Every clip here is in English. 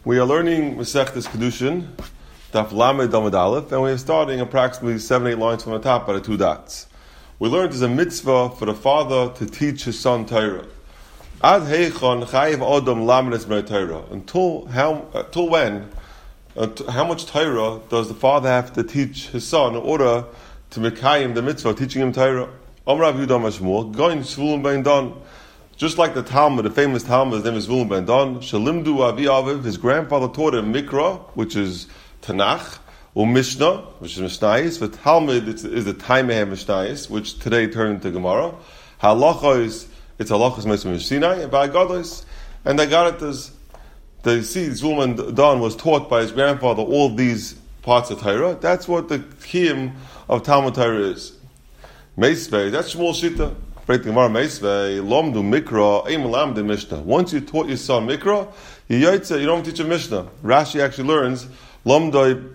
We are learning Masechtas Kedushin, Daf Lamed Amud Aleph, and we are starting approximately 7-8 lines from the top by the two dots. We learned there's a mitzvah for the father to teach his son Torah. Ad heichon chayiv odom lamedes Torah. Until when? How much Torah does the father have to teach his son in order to mekayim the mitzvah, teaching him Torah? Amrav Yudam Ashmuel, going Zvulun ben Dan. Just like the Talmud, the famous Talmud, his name is Zvulun ben Dan. Shalimdu Avi Aviv, his grandfather taught him Mikra, which is Tanakh, or Mishnah, which is Mishnayis. The Talmud is the Taimeh Mishnayis, which today turned into Gemara. Halacha it's Halachas Mesim Sinai, and by Gadol, and they got it as they see Zvulun ben Dan was taught by his grandfather all these parts of Torah. That's what the kiyum of Talmud Torah is. Meisvei, that's Shmuel Shita. Lomdu Mikra, Lamdu Mishnah. Once you taught your son Mikra, you don't teach a Mishnah. Rashi actually learns Lomdoi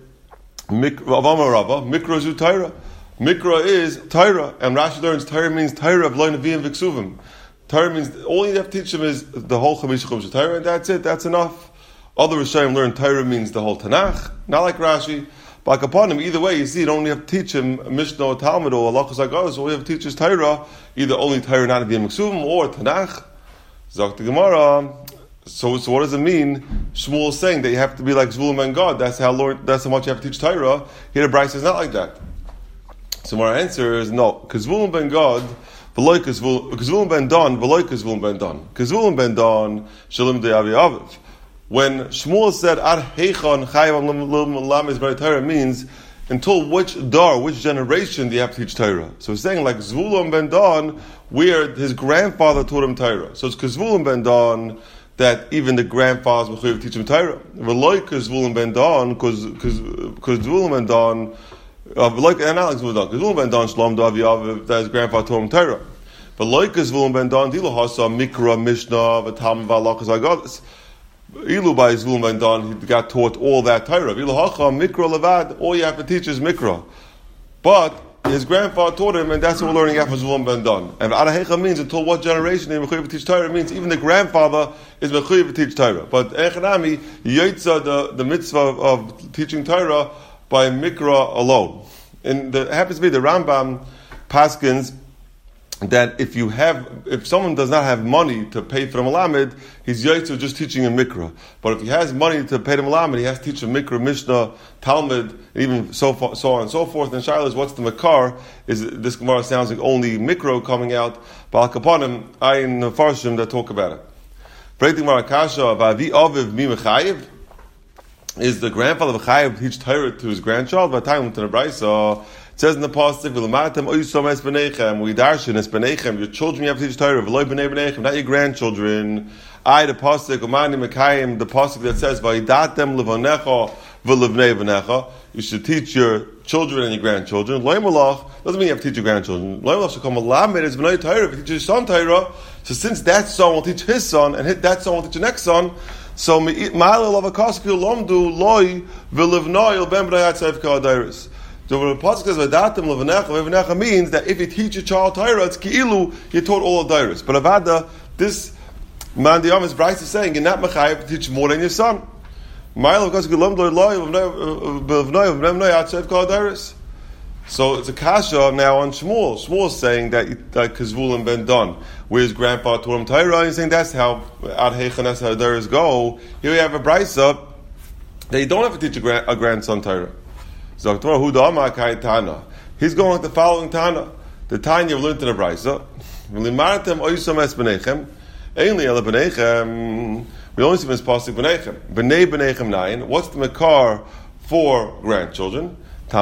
Mikra zu Torah. Mikra is Torah, and Rashi learns Torah means Torah of Loin Avim Viksuvim. Torah means all you have to teach him is the whole Chamish Chumash Torah, and that's it. That's enough. Other Rishonim learn Torah means the whole Tanakh, not like Rashi. But upon him, either way, you see, you don't only have to teach him Mishnah or Talmud or Halachos HaGados, all you have to teach is Torah, either only Torah not to be a Miksuvim or Tanakh. Zok the Gemara. So what does it mean? Shmuel is saying that you have to be like Zvulun ben God. That's how much you have to teach Torah. Here the Bryce is not like that. So my answer is no. Because Zvulun ben God, because Zvulun ben Dan, Zvulun ben Dan. Because Zvulun ben Dan, Shalim de Avi Aviv. When Shmuel said Ad heichon chayav lamedes Torah means until which generation do you have to teach Torah? So he's saying like Zvulun ben Dan, where his grandfather taught him Torah. So it's because Zvulun ben Dan that even the grandfathers will teach him Torah. V'loik Zvulun ben Dan, because Zvulun ben Dan, and not like Zvulun ben Dan, because Zvulun ben Dan Shlom Davi Aviv, that his grandfather taught him Torah. V'loik Zvulun ben Dan Dilo Hasa Mikra Mishnah V'Talmud V'Halachos HaGados. Ilu by Zvulun ben Dan, he got taught all that Torah. Ilu hacha mikra levad, all you have to teach is mikra. But his grandfather taught him, and that's what we're learning after Zvulun ben Dan. And Adahecha means until what generation they mechuyev to teach Torah means even the grandfather is mechuyev to teach Torah. But Echanami yotza the mitzvah of teaching Torah by mikra alone. And it happens to be the Rambam paskins that if someone does not have money to pay for the Malamed, he's yotza just teaching a Mikra. But if he has money to pay the Malamed, he has to teach a Mikra, Mishnah, Talmud, and even so on and so forth. And Shiloh is what's the Makar? Is this Gemara sounds like only Mikra coming out? But Al-Kapanim, Ayin Farshim that talk about it. Breaking Marakasha, Vavi Aviv Mi Mechayiv, is the grandfather of Chayiv teach Torah to his grandchild? By the time to the Brisa, it says in the pasuk, "V'lamatem oysom es b'neichem." We darshan es b'neichem. Your children you have to teach Torah. V'loy b'nei b'neichem, not your grandchildren. The pasuk umani mekayim. The pasuk that says, "V'yidatem levonecha v'levnei v'necha." You should teach your children and your grandchildren. Loy malach doesn't mean you have to teach your grandchildren. Loy malach should come alamed es b'nei Torah. If you teach your son Torah, so since that son will teach his son, and that son will teach the next son, so ma'alel of a kasku lomdu loy v'levnoi ben b'nei atzev ka'adairis. So when the pasuk says "V'datem levanecha," means that if you teach your child Torah, it's ki'ilu you taught all of Dairis. But avada, this man the Amos Bryce is saying you're not mechayev to teach more than your son. So it's a kasha now on Shmuel. Shmuel is saying that Zvulun ben Dan, where his grandfather taught him Torah, and he's saying that's how Ad Heichon, that's how Dairis go. Here we have a Bryce that you don't have to teach a grandson Torah. He's going with the following Tana. The Tanya learned in the Brisa. We only see this pasuk b'neichem. B'nei b'neichem nayin. What's the makar for grandchildren? He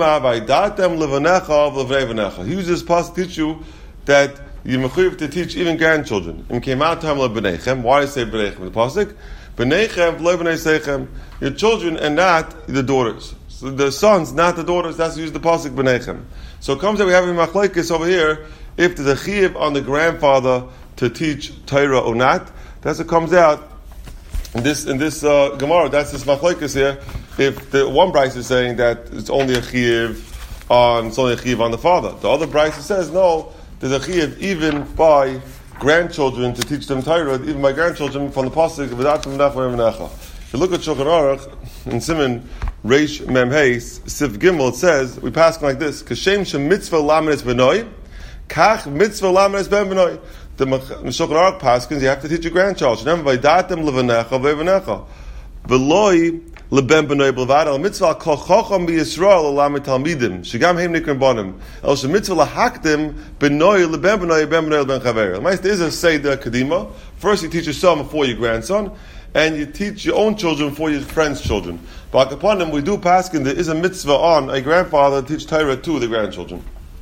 uses this pasuk to teach you that you're mechuyev to teach even grandchildren. Why do I say b'neichem in the pasuk? B'neichem v'lo b'nei seichem. Your children and not the daughters. So the sons, not the daughters, that's used the pasuk b'neichem. So it comes that we have a machlekes over here, if there's a chiyuv on the grandfather to teach Torah or not, that's what comes out in this Gemara, that's this machlekes here. If the one Bryce is saying that it's only a chiyuv on the father. The other Bryce says, no, there's a chiyuv even by grandchildren to teach them Torah, even by grandchildren from the pasuk, If you look at Shulchan Aruch in Siman Reish Mem Hey Sif Gimel, it says we pass like this: Kashem shem mitzvah lamedes benoi, kach mitzvah lamedes ben benoi. The Shulchan Aruch paskins you have to teach your grandchild. Shnei vaydatem levanecha vevanecha, veloi leben benoi b'levad al mitzvah kol chocham b'Yisrael lamed talmidim shegam heim nikrim bonim el shemitzvah lahakdim benoi leben benoi ben benoi leben chaver. There is a seder kadima. First you teach your son before your grandson, and you teach your own children before your friends' children. But upon them, we do paskin, there is a mitzvah on a grandfather to teach Torah to the grandchildren.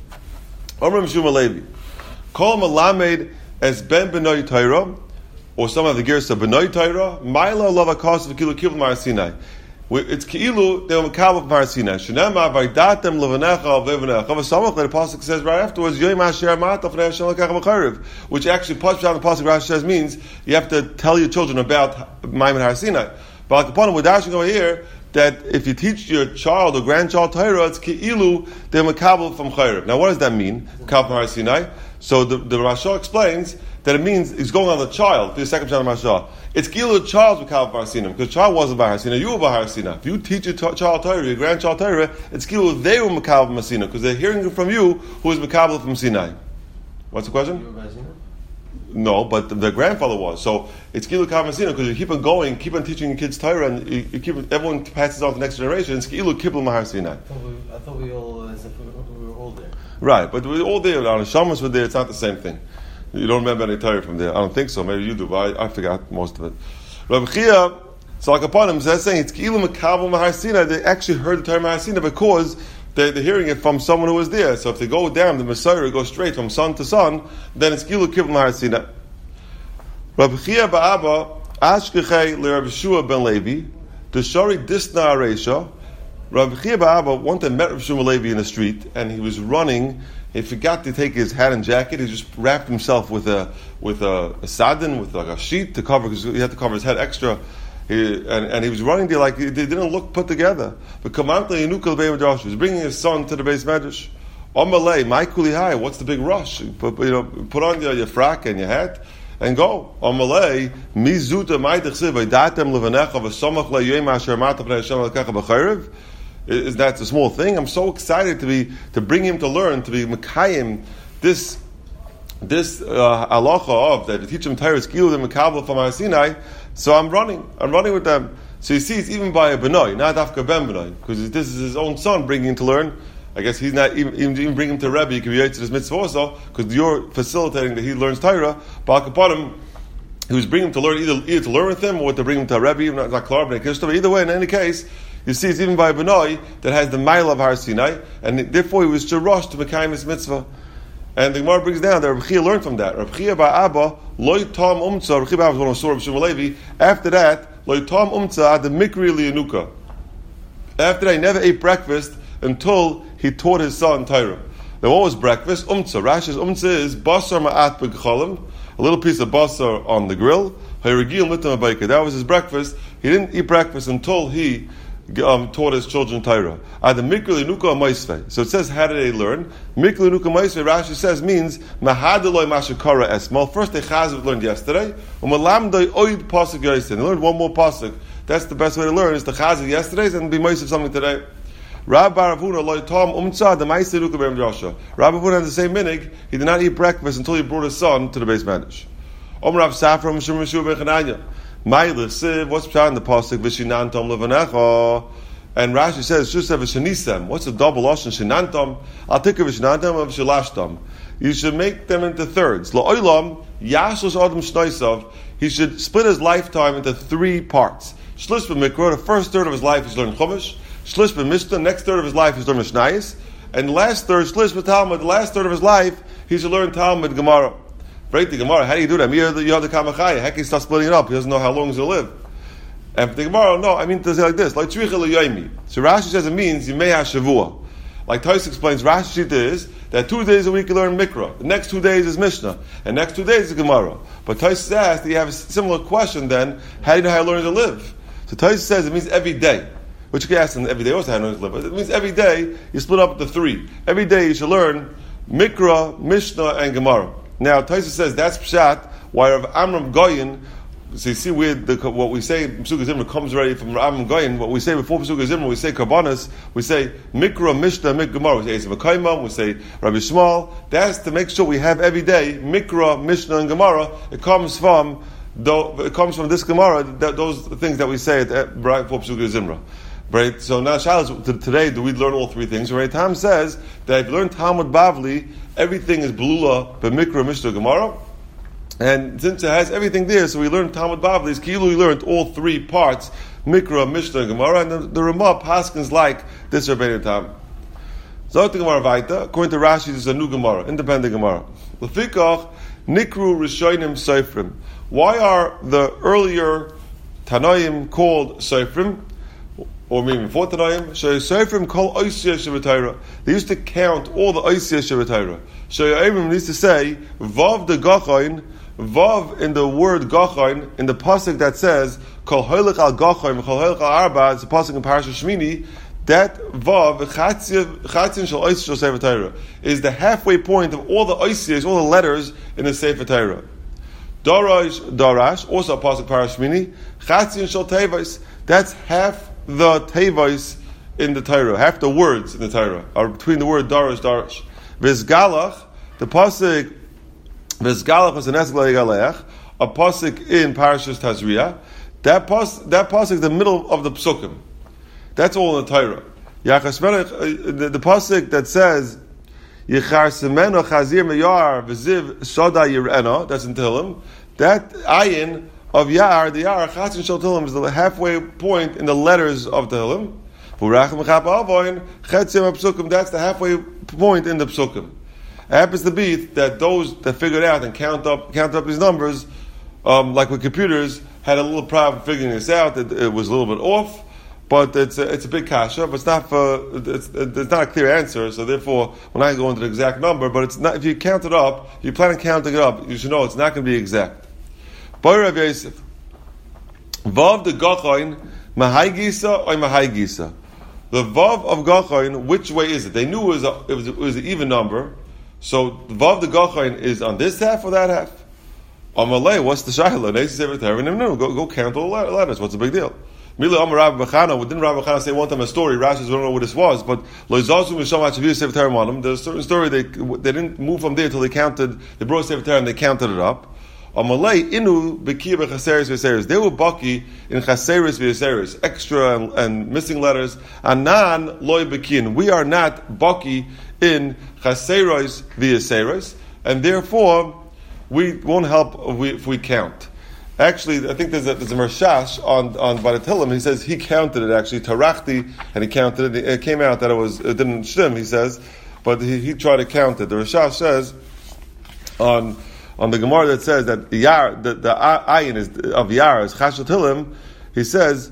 Omrim Shuma Levi. Kol malamed as ben benoi Torah, or some of the gears of benoi Torah, Maila lava kos v'kilu kibul Mar Sinai. It's ki'ilu, they were mekabel Mar Sinai. Shenema vaydatem levanecha v'evanecha. V'samach, the pasuk says right afterwards, Yoim asher amata v'nei Hashem l'kach b'chayriv, which actually, puts down the pasuk Rashi says means, you have to tell your children about Maimon Har Sinai. But upon him, we're dashing over here, that if you teach your child or grandchild Torah, it's ki'ilu, they're mekabel from chayriv. Now what does that mean? Mekabel Har Sinai. So the Rasha explains that it means it's going on the child. The second chapter of Rasha. It's ki'ilu the child's mekabel Har Sinai, because the child wasn't by Har Sinai, you were by Har Sinai. If you teach your child Torah, your grandchild Torah, it's ki'ilu they were mekabel from Sinai, because they're hearing from you who is mekabel from Sinai. What's the question? You were by Sinai? No, but the grandfather was. So it's ki'ilu mekabel Sinai, because you keep on going, keep on teaching your kids Torah, and you keep everyone passes on to the next generation. It's ki'ilu kibul Har Sinai. I thought we all, as if we were all there. Right, but we're all there. Our shamas were there. It's not the same thing. You don't remember any Torah from there. I don't think so. Maybe you do, but I forgot most of it. Rabbi Chia, so like upon him, says saying it's ki'ilu mekabel Har Sinai. They actually heard the Torah Har Sinai because they're hearing it from someone who was there. So if they go down, the Messiah goes straight from son to son, then it's ki'ilu kibul Har Sinai. Rabbi Chia ba'aba ashkechei leRabbi Shua ben Levi the shari disna areisha. Rabbi Chia ba'aba one time met Rabbi Shua Levi in the street, and he was running. He forgot to take his hat and jacket. He just wrapped himself with a sadin, with like a sheet to cover, because he had to cover his head extra. And he was running there like they didn't look put together. But he was bringing his son to the base medrash. Omalei, my kuli hai. What's the big rush? Put on your frock and your hat and go. Omalei, mizuta ma'idechsiv v'datem levanecha v'somach le'yem asher mata b'nei Hashem l'kacha b'chayriv. Is that a small thing? I'm so excited to bring him to learn, to be Mekayim, this halacha of that, to teach him Torah skill and Mekabel from Har Sinai. So I'm running with them. So you see, it's even by a benoi, not afka ben benoi, because this is his own son bringing him to learn. I guess he's not even bringing him to Rebbe. He can be to this mitzvah also, because you're facilitating that he learns Torah. But upon him, he was bringing him to learn either to learn with him or to bring him to a Rebbe, not klar, but either way. In any case, you see, it's even by a benoi that has the mile of Har Sinai, and therefore he was to rush to Mekayim his mitzvah. And the Gemara brings down that Rabbi Chia learned from that. Rabbi Chia ba'aba loy tom umtza. Rabbi Chia ba'aba was one of the Surah of Shmuel Levi. After that, loy tom umtza ad the mikri liyanuka. After that, he never ate breakfast until he taught his son Torah. Now, what was breakfast? Umtza. Rashi's umtza is basar ma'at b'gchalim, a little piece of basar on the grill. That was his breakfast. He didn't eat breakfast until he taught his children Torah. So it says, how did they learn? Rashi says means mahadaloi mashakara esmal. First, they chazv learned yesterday. They learned one more pasuk. That's the best way to learn, is to chazv yesterday and be moist of something today. Rabbi Baravuna loy tom umtza the ma'aseh nuka b'em Joshua. Rabbi Baravuna had the same minig. He did not eat breakfast until he brought his son to the base medrash. Rav Safra Mishum Mishum ben Chananya. Ma'ilesiv, what's pshat in the pasuk? V'shinantom levanecha. And Rashi says, "Shusha v'shanisem." What's the double lashon? Shinantom. I'll take a v'shinantom and v'shilashtom. You should make them into thirds. La'olam yashlos adam shnaisav. He should split his lifetime into 3 parts. Shlish b'mikra. The first third of his life is learning chumash. Shlish b'mishnah. Next third of his life is learning mishnayos. And the last third, shlish b'talmud. The last third of his life, he should learn Talmud Gemara. Break the Gemara. How do you do that? You have the Kamachaya. Heck, he starts splitting it up. He doesn't know how long he's going to live. And for the Gemara, no, I mean to say like this. Like Tzricha l'yoymi. So Rashi says it means Yimei HaShavua. Like Tais explains, Rashi is that 2 days a week you learn Mikra. The next 2 days is Mishnah. And next 2 days is Gemara. But Tais says that you have a similar question then. How do you know how to learn to live? So Tais says it means every day. Which you can ask them every day also how to learn to live. But it means every day you split up into 3. Every day you should learn Mikra, Mishnah, and Gemara. Now, Taisa says that's pshat why Rav Amram Goyin So you see where what we say Pesukei Zimra comes already from Rambam Goyin. What we say before Pesukei Zimra, we say Karbanos, we say Mikra, Mishnah, Mikra, Gemara. We say Esav Akaimam, we say Rabbi Shmuel. That's to make sure we have every day Mikra, Mishnah, and Gemara. It comes from this Gemara, those things that we say right before Pesukei Zimra. Right? So now, today, do we learn all three things? Right? Tam says that if you learn Talmud Bavli, everything is Belula, Mikra, Mishnah, Gemara. And since it has everything there, so we learned Talmud Bavli, Kilu, we learned all three parts, Mikra, Mishnah, and Gemara, and the Ramah Paskins like this Rabbeinu Tam. Zot Gemara Vaita, according to Rashi, this is a new Gemara, independent Gemara. Lefikach, Nikru Rishonim Seifrim. Why are the earlier Tanoim called Seifrim? Or maybe before Tanoim? Seifrim called Oisiyah Shabbatayra. They used to count all the Oisiyah Shabbatayra. Shayayim used to say, Vav de Gachain, Vav in the word Gachain, in the pasuk that says, Kol Holich al Gachain, Kol Holich al Arba, it's a pasuk in Parashat Shmini, that Vav, Chatzin Shal Oisiyah Shal Sefer Torah, is the halfway point of all the Oisiyahs, all the letters in the Sefer Torah. Darash, also a pasuk Parashat Shmini, Chatzin Shal Tevais, that's half the Tevais in the Torah, half the words in the Torah, are between the word Darash. Vizgalach, the pasuk Vizgalach was an Esgla Yigaleach, a pasuk in Parashas Tazria. That pasuk, the middle of the psukim. That's all in the Torah. The pasuk that says Yichar Semeno Chazir Meyar V'ziv Shoda Yirena. That's in Tehillim. That ayin of Yar, the Yar Chatzin Shel Tehillim, is the halfway point in the letters of Tehillim. That's the halfway point in the psukim. It happens to be that those that figured out and count up these numbers, like with computers, had a little problem figuring this out. It was a little bit off, but it's a big kasha. But it's not a clear answer. So therefore, when I go into the exact number, but it's not. If you count it up, if you plan on counting it up, you should know it's not going to be exact. Rav Yosef, Vav de Gachain, Mahai Gisa or Mahai Gisa. The Vav of Gachain, which way is it? They knew it was an even number. So the Vav the Gachain is on this half or that half? Amalei, what's the Shaila? No, go count all the letters. What's the big deal? Mila Amar Rav Bechana, didn't Rav Bechana say one time a story? Rashi don't know what this was, but there's a certain story they didn't move from there until they counted. They brought Sefer Torah and they counted it up. Amalei inu bekir bechaseris v'yaseris. They were baki in chaseris v'yaseris, extra and missing letters. Anan loy bekin. We are not baki in chaseris v'yaseris, and therefore we won't help if we count. Actually, I think there's a Mershash on by the Tehillim. He says he counted it actually tarachti, and he counted it. It came out that it didn't shim. He says, but he tried to count it. The Mershash says on the Gemara that says that the ayin is of Yar is Chashel Tehillim, he says,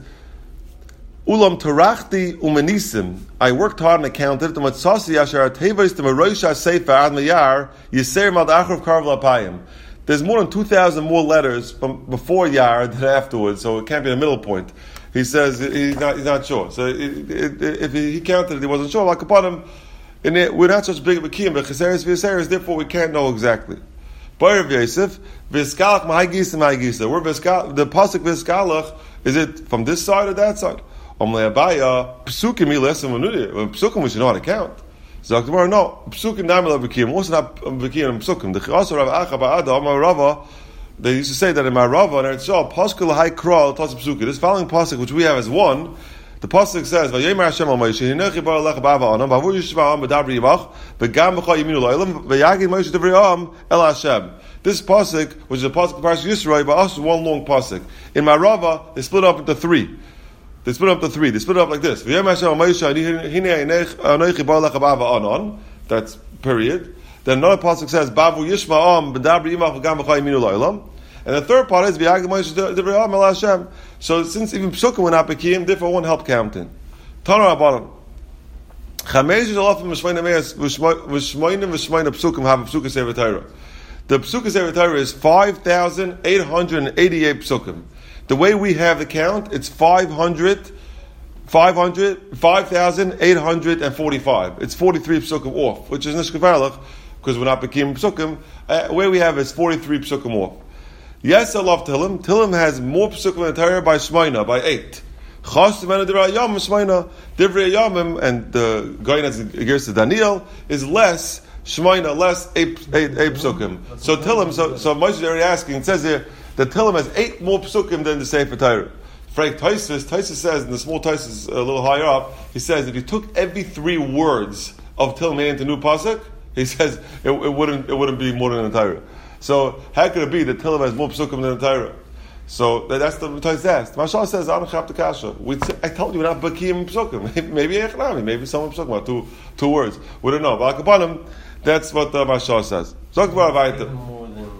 Ulam tarachti umenisim. I worked hard and I counted. The matzasi yashar tevis the meroisha sefer ad meyar yiser mal achrav karv lapayim. There's more than 2,000 more letters from before Yar than afterwards, so it can't be the middle point. He says he's not sure. So if he counted it, he wasn't sure. Like upon him, we're not such big of a kiyum, but cheseres v'yaseres, therefore we can't know exactly. Rav Yosef, v'skalach mahagisa mahagisa. The pasuk v'skalach, is it from this side or that side? Omleabaya psukim ilesem v'nudia. Psukim we should know how to count. So no, psukim namela v'kiyim. Also not v'kiyim and psukim. The chasar Rav Acha ba'ada Amar Rava. They used to say that in my Rava and Eretz pasuk lahai kral tas psukim. This following pasuk, which we have as one. The pasuk says, "Vayemer Hashem al Moshe, Hinechi bar lech ba'ava anam, v'avu yishva'am b'dabri yimach, v'gam b'cha yiminu lo'elam, v'yagid Moshe devri'am el Hashem." This pasuk, which is a pasuk of Parashat Yisro, but also one long pasuk. In my Rava, they split up into three. They split up like this. Vayemer Hashem al Moshe, Hinechi bar lech ba'ava anam. That's period. Then another pasuk says, "Ba'avu yishva'am b'dabri yimach, v'gam b'cha yiminu lo'elam." And the third part is v'yagid Moshe devri'am el Hashem. So since even psukim were not bekim, therefore won't help counting. Tana Rabbanan. Chamesh alafim v'shmoinim psukim have a psukim sefer Torah. The psukim sefer Torah is 5,888 psukim. The way we have the count, it's 5,845. It's 43 psukim off, which is nishkavarlach, because we're not bekim psukim. Where we have is 43 psukim off. Yes, I love Tillim. Tillim has more psukim in the Torah by Shmoina, by 8. Chas Tivena Divrei Yamim Shmoina, Divrei Yamim, and the guy that's gears to Daniel is less Shmoina, less 8 psukim. So Tillim, so Moshe is already asking. It says here that Tillim has 8 more psukim than the Sefer Torah. Frank Taisus says in the small Taisus a little higher up, he says if you took every 3 words of Tillim into new pasuk, he says it wouldn't be more than the Torah. So how could it be that Tillim has more psukim than the Torah? So that's the Taisus asked. Mashal says Anachap the Kasha. I told you we're not bakim psukim. Maybe Echnami, maybe someone psukim about 2 words. We don't know. But Akapanim, that's what the Mashal says. Talk about Avaita. More than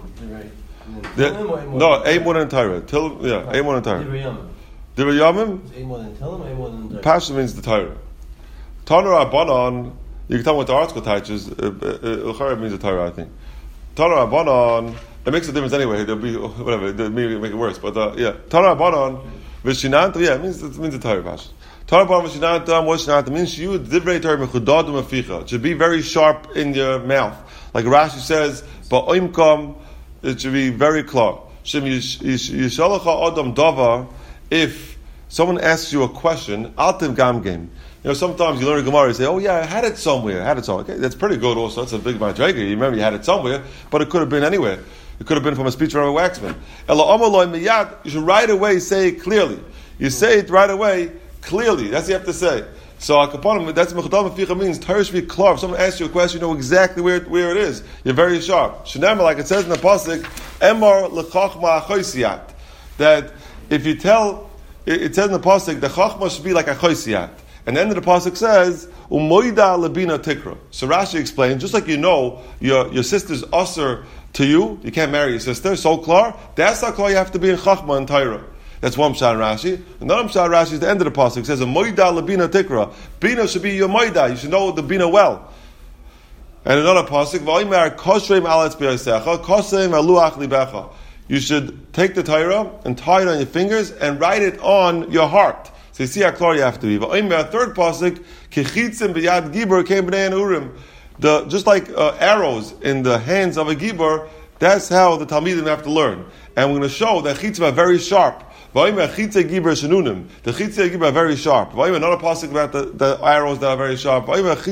no, 8 more than Torah. 8 more than Torah. Divrei Yamim? 8 more than Tillim, 8 more than Torah. Pasha means the Torah. Tana Rabbanon, you can tell what the article touches. Ilchara means the Torah, I think. Tana Rabbanon, it makes a difference anyway. There'll be whatever. It may make it worse, but Tana Rabbanon, Vishinanta, it means the Torah. Pasha. Tana Rabbanon Vishinanta, what Shinanta means? You Divrei Torah mechudadum aficha. It should be very sharp in your mouth, like Rashi says. Ba'oimkam, it should be very clear. Shem yishalacha adam davar. If someone asks you a question, altim gam game. Sometimes you learn a Gemara and say, "Oh yeah, I had it somewhere." Okay, that's pretty good. Also, that's a big madrega. You remember you had it somewhere, but it could have been anywhere. It could have been from a speech from a waxman. You should right away say it clearly. You say it right away clearly. That's what you have to say. So akaponim, that's mechadam aficha means Torah should be clear. If someone asks you a question, you know exactly where it is. You're very sharp. Shenema, like it says in the pasuk, Emar lechachma achoisiyat. That if you tell, it says in the pasuk, the chachma should be like a choisiyat. And the end of the pasuk says, umoida labina tikra. So Rashi explains, just like your sister's usher to you can't marry your sister, so klar, that's how klar you have to be in chachma and Torah. That's one pshat Rashi. Another pshat Rashi is the end of the pasuk. It says, umoida labina tikra. Bina should be your moida. You should know the bina well. And another pasuk, v'oimer kosreim aletz b'yasecha, kosreim aluach libecha. You should take the Torah and tie it on your fingers and write it on your heart. So you see how clear you have to be. Third pasuk, kechitzim b'yad gibor kein b'nei urim. Just like arrows in the hands of a gibor, that's how the Talmidim have to learn. And we're going to show that chitzim are very sharp. The chitzim are very sharp. Another pasuk about the arrows that are very sharp.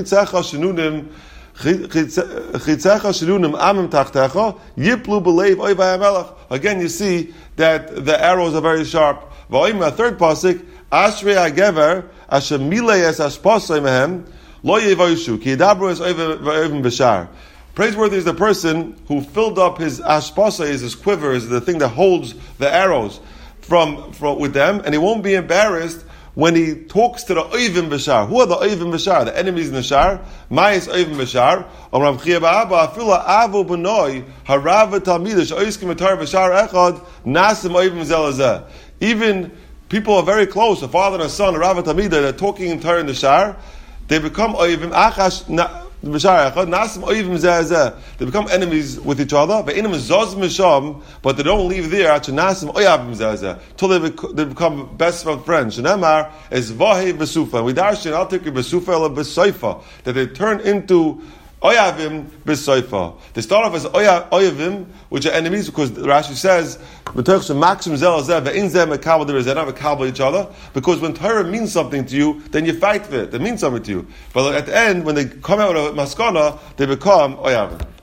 Again, you see that the arrows are very sharp. Third pasuk, Ashrei hagever asher milei es hashpasei mehem lo yevoshu ki yidabru es oivim b'shar. Praiseworthy is the person who filled up his hashpasei, his quiver, is the thing that holds the arrows from with them, and he won't be embarrassed when he talks to the Oivim B'Shar. Who are the Oivim B'Shar? The enemies in the Shar. Ma'is Oivim B'Shar. Rav Chia Ba'aba, Afila Avu B'noi, Harav Talmidah, She'oiskim Etar B'Shar Echad, Nasim Oivim Zelazeh. Even people are very close, a father and a son, a Rav Talmidah, they're talking in Torah in the Shar, they become Oivim, Achash, B'Shar Echad, Nasim Oivim Zelazeh. They become enemies with each other, but they don't leave there till they become best friends. Shenemar is Vahe Besufa. We darshan Al Tikri Besufa Ela Besoifa, that they turn into Oyavim Besoifa. They start off as Oyavim, which are enemies, because Rashi says they're not a each other, because when Torah means something to you, then you fight for it. It means something to you. But at the end, when they come out of Maskana, they become Oyavim.